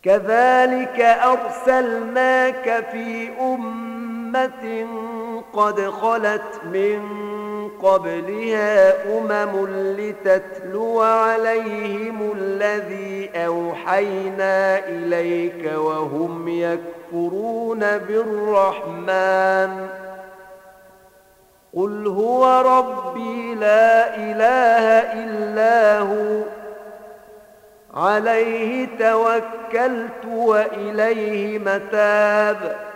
كذلك أرسلناك في أمة قد خلت من قبلها لتتلو عليهم الذي أوحينا إليك وهم يكفرون بالرحمن قل هو ربي لا إله إلا هو عليه توكلت وإليه متاب